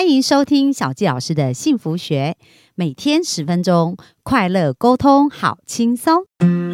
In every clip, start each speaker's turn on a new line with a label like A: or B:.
A: 欢迎收听小纪老师的幸福学，每天10分钟，快乐沟通好轻松。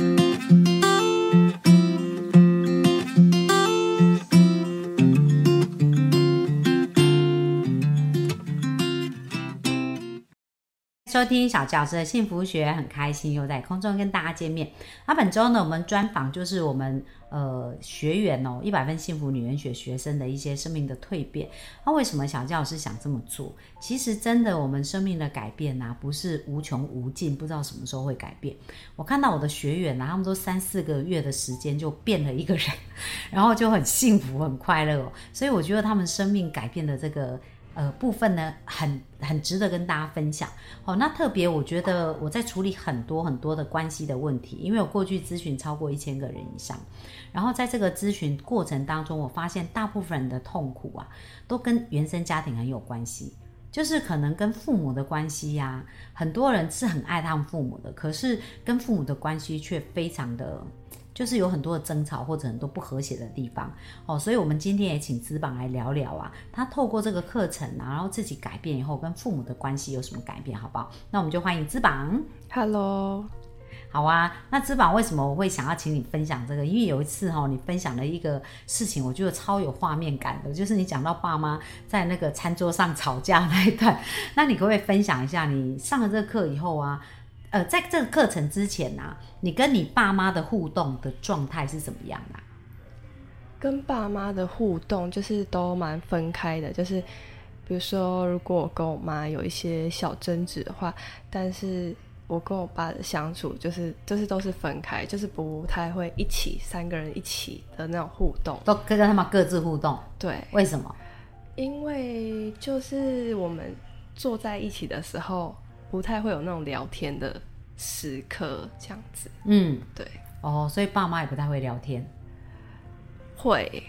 A: 收听小纪老师的幸福学，很开心又在空中跟大家见面。本周呢，我们专访就是我们学员100分幸福女人学学生的一些生命的蜕变。为什么小纪老师想这么做？其实真的我们生命的改变不是无穷无尽，不知道什么时候会改变。我看到我的学员他们都3-4个月的时间就变了一个人，然后就很幸福很快乐所以我觉得他们生命改变的这个部分呢，很值得跟大家分享。那特别我觉得我在处理很多的关系的问题，因为我过去咨询超过1000个人以上，然后在这个咨询过程当中，我发现大部分人的痛苦都跟原生家庭很有关系，就是可能跟父母的关系很多人是很爱他们父母的，可是跟父母的关系却非常的就是有很多的争吵或者很多不和谐的地方所以我们今天也请资榜来聊聊他透过这个课程然后自己改变以后跟父母的关系有什么改变，好不好？那我们就欢迎资榜。
B: Hello。
A: 好那资榜为什么我会想要请你分享这个？因为有一次你分享了一个事情，我觉得超有画面感的，就是你讲到爸妈在那个餐桌上吵架那一段。那你可不可以分享一下你上了这个课以后在这个课程之前你跟你爸妈的互动的状态是怎么样
B: 跟爸妈的互动就是都蛮分开的，就是比如说如果我跟我妈有一些小争执的话，但是我跟我爸的相处就是都是分开，就是不太会一起3个人一起的那种互动，
A: 都跟他们各自互动。
B: 对，为什么？因为就是我们坐在一起的时候不太会有那种聊天的时刻这样子。对。
A: 所以爸妈也不太会聊天。
B: 会，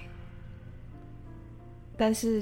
B: 但是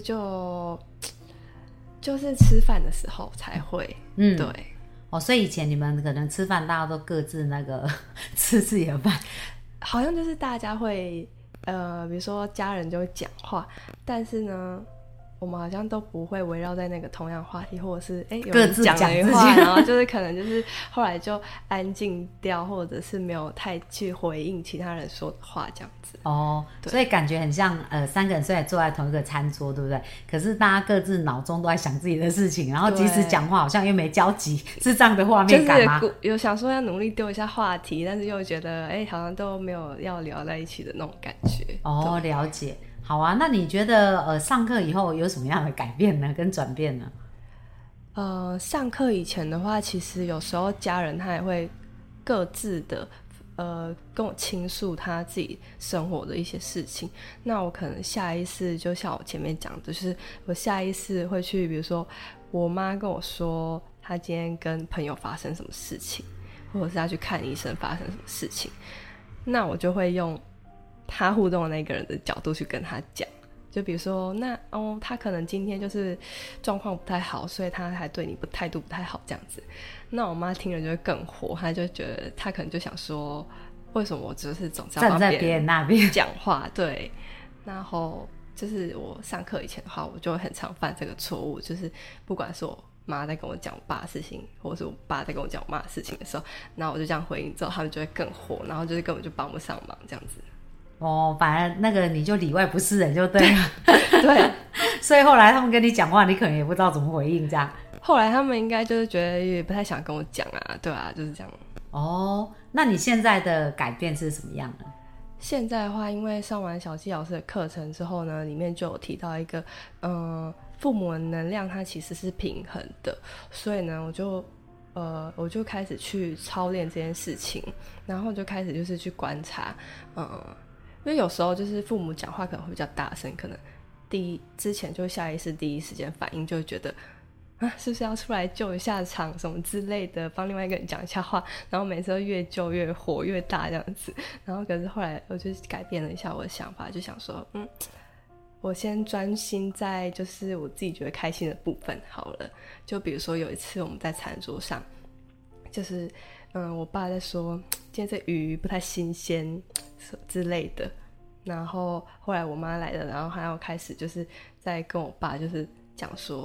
B: 就是吃饭的时候才会。对。
A: 所以以前你们可能吃饭大家都各自那个吃自己的饭，
B: 好像就是大家会比如说家人就会讲话，但是呢我们好像都不会围绕在那个同样话题，或者是有人讲了一话，然后就是可能就是后来就安静掉，或者是没有太去回应其他人说的话这样子。
A: 所以感觉很像3个人虽然坐在同一个餐桌，对不对？可是大家各自脑中都在想自己的事情，然后即使讲话好像又没交集，是这样的画面感吗？
B: 就是有想说要努力丢一下话题，但是又觉得好像都没有要聊在一起的那种感觉。
A: 了解。好那你觉得上课以后有什么样的改变呢？跟转变呢？
B: 上课以前的话，其实有时候家人他也会各自的跟我倾诉他自己生活的一些事情。那我可能下意识就像我前面讲的，就是我下意识会去，比如说我妈跟我说她今天跟朋友发生什么事情，或者是她去看医生发生什么事情，那我就会用他互动的那个人的角度去跟他讲。就比如说他可能今天就是状况不太好，所以他还对你态度不太好这样子。那我妈听了就会更火，她就觉得她可能就想说为什么我就是总是要帮别人那边讲话。对。然后就是我上课以前的话，我就会很常犯这个错误，就是不管是我妈在跟我讲我爸的事情，或者是我爸在跟我讲我妈的事情的时候，然后我就这样回应之后，他们就会更火，然后就是根本就帮不上忙这样子。
A: 反而那个你就里外不是人就对了。
B: 对。
A: 所以后来他们跟你讲话，你可能也不知道怎么回应这样。
B: 后来他们应该就是觉得也不太想跟我讲对啊，就是这样。
A: 那你现在的改变是什么样的？
B: 现在的话，因为上完小纪老师的课程之后呢，里面就有提到一个父母的能量它其实是平衡的，所以呢我就开始去操练这件事情，然后就开始就是去观察因为有时候就是父母讲话可能会比较大声，可能之前就下意识第一时间反应就会觉得是不是要出来救一下场什么之类的，帮另外一个人讲一下话，然后每次都越救越火越大这样子。然后可是后来我就改变了一下我的想法，就想说我先专心在就是我自己觉得开心的部分好了。就比如说有一次我们在餐桌上，就是我爸在说今天这鱼不太新鲜之类的，然后后来我妈来了，然后还要开始就是在跟我爸就是讲说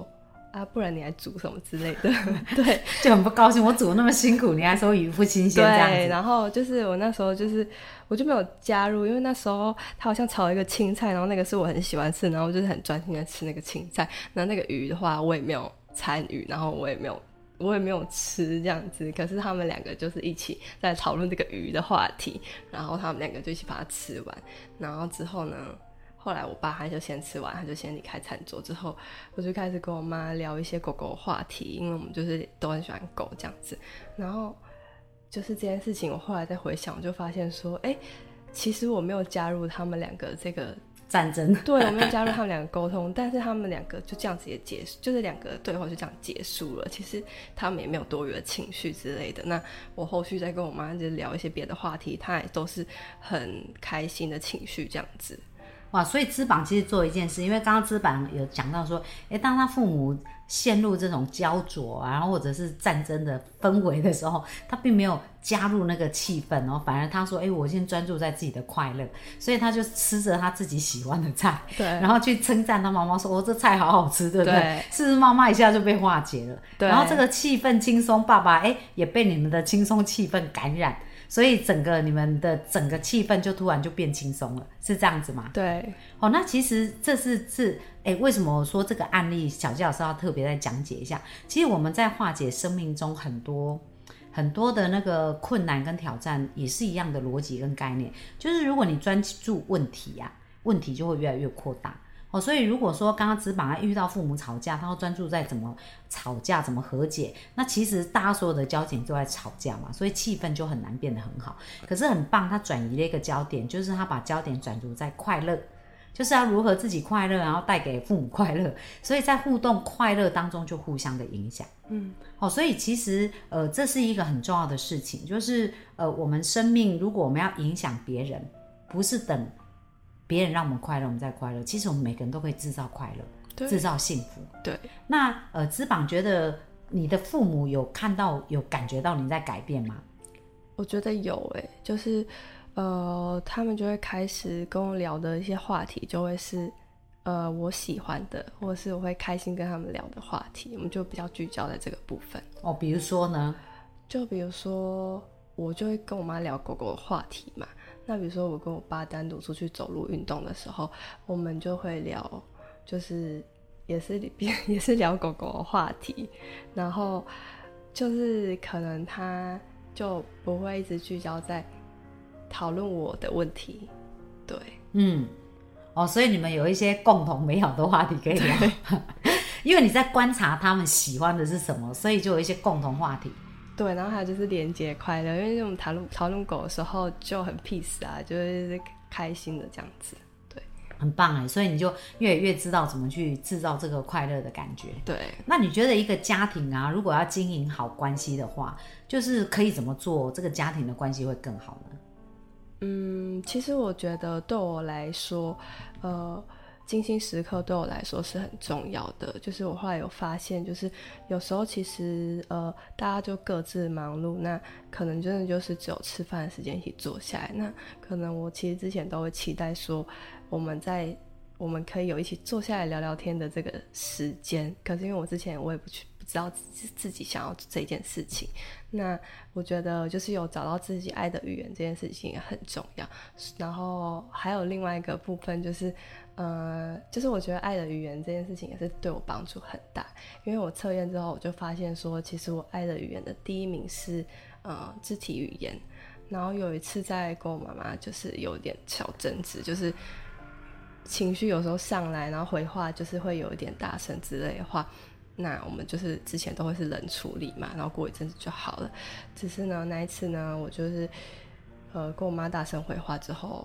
B: 啊，不然你还煮什么之类的对，
A: 就很不高兴，我煮那么辛苦你还说鱼不新鲜这样子。
B: 对，然后就是我那时候就是我就没有加入，因为那时候他好像炒了一个青菜，然后那个是我很喜欢吃，然后我就是很专心的吃那个青菜，然后那个鱼的话我也没有参与，然后我也没有吃这样子，可是他们两个就是一起在讨论这个鱼的话题，然后他们两个就一起把它吃完，然后之后呢，后来我爸他就先吃完，他就先离开餐桌，之后我就开始跟我妈聊一些狗狗话题，因为我们就是都很喜欢狗这样子，然后就是这件事情我后来再回想，我就发现说其实我没有加入他们两个这个
A: 战争。
B: 对，我没有加入他们两个沟通，但是他们两个就这样子也结束，就是两个对话就这样结束了。其实他们也没有多余的情绪之类的。那我后续再跟我妈就聊一些别的话题，她也都是很开心的情绪这样子。
A: 哇，所以资榜其实做一件事，因为刚刚资榜有讲到说，当他父母陷入这种焦灼啊，然后或者是战争的氛围的时候，他并没有加入那个气氛哦，反而他说，我先专注在自己的快乐，所以他就吃着他自己喜欢的菜，
B: 对，
A: 然后去称赞他妈妈说，这菜好好吃，对不对？
B: 对，
A: 是不是妈妈一下就被化解了？
B: 对，
A: 然后这个气氛轻松，爸爸也被你们的轻松气氛感染。所以你们的整个气氛就突然就变轻松了，是这样子吗？
B: 对。
A: 那其实这是为什么我说这个案例小纪老师要特别再讲解一下？其实我们在化解生命中很多的那个困难跟挑战，也是一样的逻辑跟概念，就是如果你专注问题啊，问题就会越来越扩大。所以如果说刚刚资榜遇到父母吵架，他要专注在怎么吵架怎么和解，那其实大家所有的焦点都在吵架嘛，所以气氛就很难变得很好。可是很棒，他转移了一个焦点，就是他把焦点转注在快乐，就是要如何自己快乐，然后带给父母快乐，所以在互动快乐当中就互相的影响。所以其实这是一个很重要的事情，就是我们生命如果我们要影响别人，不是等别人让我们快乐我们再快乐，其实我们每个人都可以制造快乐，制造幸福。
B: 对，
A: 那资榜觉得你的父母有看到有感觉到你在改变吗？
B: 我觉得有就是他们就会开始跟我聊的一些话题就会是我喜欢的，或者是我会开心跟他们聊的话题，我们就比较聚焦在这个部分。
A: 比如说呢？
B: 就比如说我就会跟我妈聊狗狗的话题嘛，那比如说我跟我爸单独出去走路运动的时候，我们就会聊，就是也是聊狗狗的话题，然后就是可能他就不会一直聚焦在讨论我的问题。对，
A: 所以你们有一些共同美好的话题可以聊因为你在观察他们喜欢的是什么，所以就有一些共同话题。
B: 对，然后还有就是连接快乐，因为我们讨论狗的时候就很 peace 啊，就是开心的这样子。对，
A: 很棒所以你就越来越知道怎么去制造这个快乐的感觉。
B: 对，
A: 那你觉得一个家庭啊，如果要经营好关系的话，就是可以怎么做这个家庭的关系会更好呢？
B: 其实我觉得对我来说精心时刻对我来说是很重要的，就是我后来有发现，就是有时候其实大家就各自忙碌，那可能真的就是只有吃饭的时间一起坐下来，那可能我其实之前都会期待说我们可以有一起坐下来聊聊天的这个时间，可是因为我之前我也不知道自己想要这件事情，那我觉得就是有找到自己爱的语言这件事情也很重要。然后还有另外一个部分就是就是我觉得爱的语言这件事情也是对我帮助很大，因为我测验之后我就发现说其实我爱的语言的第一名是肢体语言，然后有一次在跟我妈妈就是有点小争执，就是情绪有时候上来，然后回话就是会有一点大声之类的话，那我们就是之前都会是冷处理嘛，然后过一阵子就好了。只是呢那一次呢我就是跟我妈大声回话之后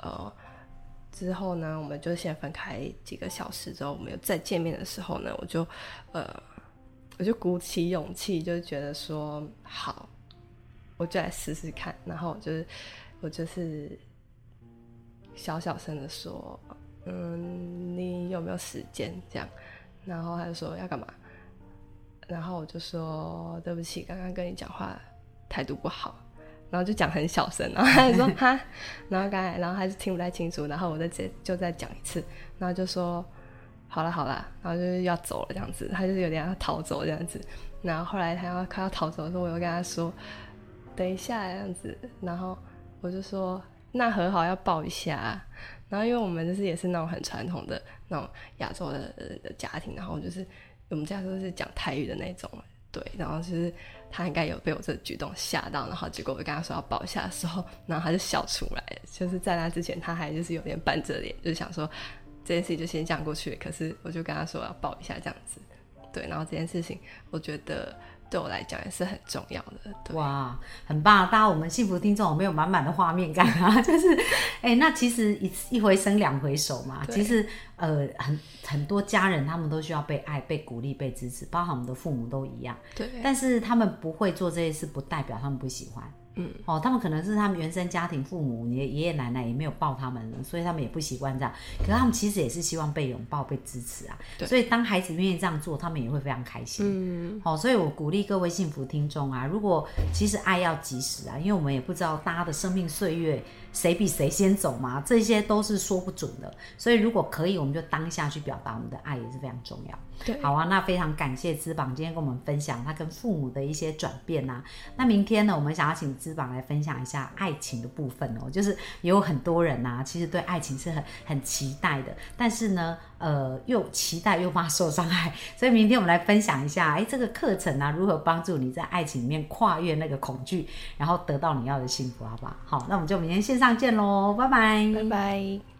B: 呢我们就先分开几个小时，之后我们又再见面的时候呢我就鼓起勇气，就觉得说好我就来试试看，然后我就是小声的说你有没有时间这样，然后他就说要干嘛，然后我就说对不起刚刚跟你讲话态度不好，然后就讲很小声，然后他就说哈，然后还是听不太清楚，然后我就再讲一次，然后就说好啦，然后就是要走了这样子，他就是有点要逃走这样子。然后后来他快要逃走的时候，我又跟他说等一下这样子，然后我就说那和好要抱一下啊。然后因为我们就是也是那种很传统的那种亚洲的家庭，然后就是我们家都是讲台语的那种，对，然后就是他应该有被我这个举动吓到，然后结果我跟他说要抱一下的时候，然后他就笑出来了。就是在那之前他还就是有点板着脸，就是想说这件事情就先讲过去，可是我就跟他说要抱一下这样子，对，然后这件事情我觉得对我来讲也是很重要的。对，
A: 哇，很棒！大家我们幸福听众有没有满满的画面感啊？就是那其实一回生两回熟嘛，其实很多家人他们都需要被爱、被鼓励、被支持，包含我们的父母都一样。
B: 对，但
A: 是他们不会做这些事，不代表他们不喜欢。他们可能是他们原生家庭父母爷爷奶奶也没有抱他们，所以他们也不习惯这样，可是他们其实也是希望被拥抱被支持啊，所以当孩子愿意这样做，他们也会非常开心。所以我鼓励各位幸福听众啊，如果其实爱要及时啊，因为我们也不知道大家的生命岁月谁比谁先走嘛，这些都是说不准的，所以如果可以我们就当下去表达我们的爱也是非常重要。
B: 对，
A: 好啊，那非常感谢芝膀今天跟我们分享他跟父母的一些转变啊。那明天呢，我们想要请芝膀来分享一下爱情的部分哦，就是有很多人啊，其实对爱情是很期待的，但是呢，又期待又怕受伤害，所以明天我们来分享一下，这个课程啊，如何帮助你在爱情里面跨越那个恐惧，然后得到你要的幸福，好不好？好，那我们就明天线上见咯，拜拜，
B: 拜拜。